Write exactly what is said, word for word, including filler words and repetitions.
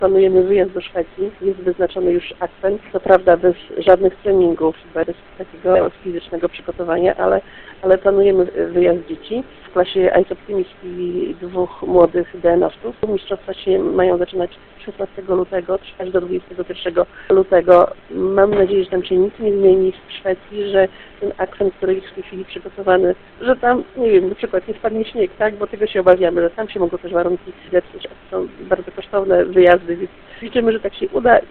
Planujemy wyjazd do Szwecji, jest wyznaczony już akcent, co prawda bez żadnych treningów, bez takiego fizycznego przygotowania, ale, ale planujemy wyjazd dzieci. W klasie Ice Optimistki dwóch młodych D N owców. Mistrzostwa się mają zaczynać szesnastego lutego, trwać do dwudziestego pierwszego lutego. Mam nadzieję, że tam się nic nie zmieni w Szwecji, że ten akcent, który jest w tej chwili przygotowany, że tam, nie wiem, na przykład nie spadnie śnieg, tak, bo tego się obawiamy, że tam się mogą też warunki zepsuć, a to są bardzo kosztowne wyjazdy, więc liczymy, że tak się uda.